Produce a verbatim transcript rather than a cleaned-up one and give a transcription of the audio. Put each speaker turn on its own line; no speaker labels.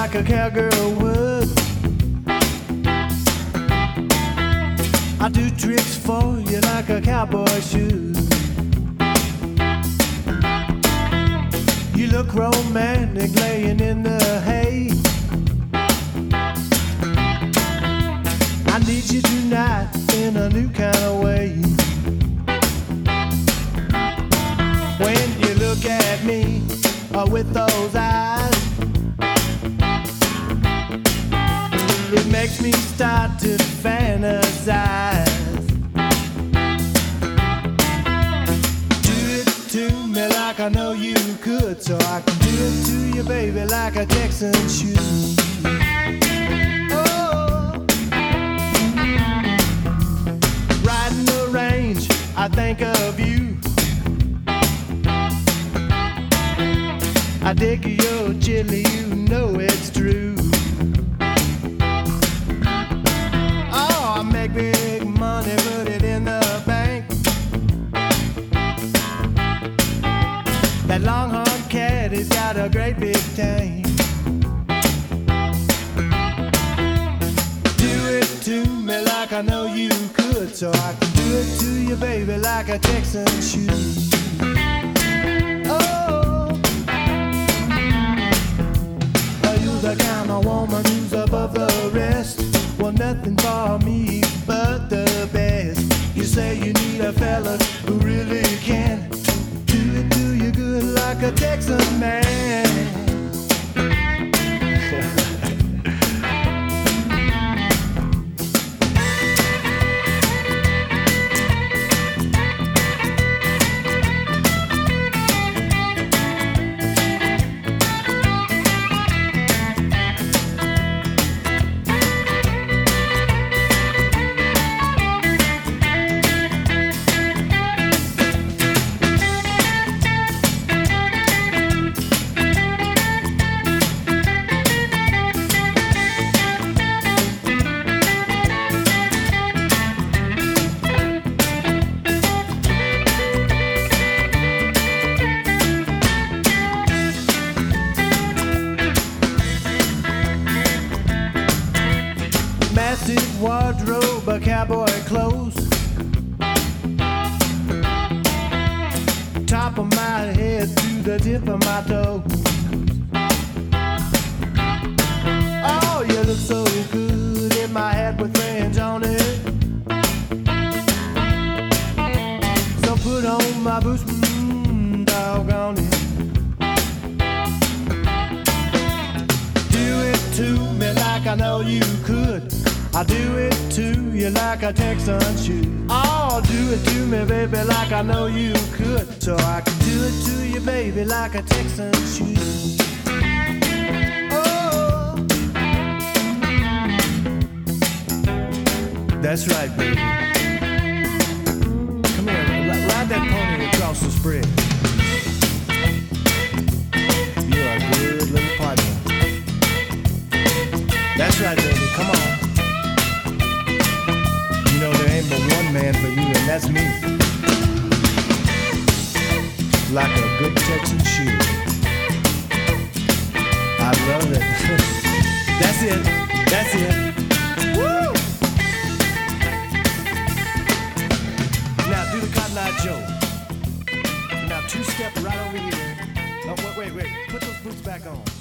like a cowgirl would. I do tricks for you like a cowboy should. You look romantic laying in the hay. I need you tonight in a new kind of way. When you look at me uh, with those eyes, it makes me start to fantasize. Do it to me like I know you could, so I can do it to you, baby, like a Texan should. Oh, riding the range, I think of you. I dig your chili, you know it's true. Oh, I make big money, put it in the bank. That longhorn cat has got a great big tank. Do it to me like I know you could, so I can do it to you, baby, like a Texan should. The kind of woman who's above the rest. Well, nothing for me but the best. You say you need a fella who really can do it to you good like a Texan man. Massive wardrobe of cowboy clothes. Top of my head to the tip of my toe. Oh, you look so good in my hat with fringe on it. So put on my boots, mmm, doggone it. Do it to me like I know you could. I do it to you like a Texan should. Oh, do it to me, baby, like I know you could. So I can do it to you, baby, like a Texan should. Oh, that's right, baby. Come here, ride that pony across the spread. You're a good little partner. That's right, baby, come on. You know there ain't but one man for you, and that's me. Like a good Texan shoe. I love it. That's it. That's it. Woo! Now do the Cotton Eye Joe. Now two step right over here. Oh, wait, wait, wait. Put those boots back on.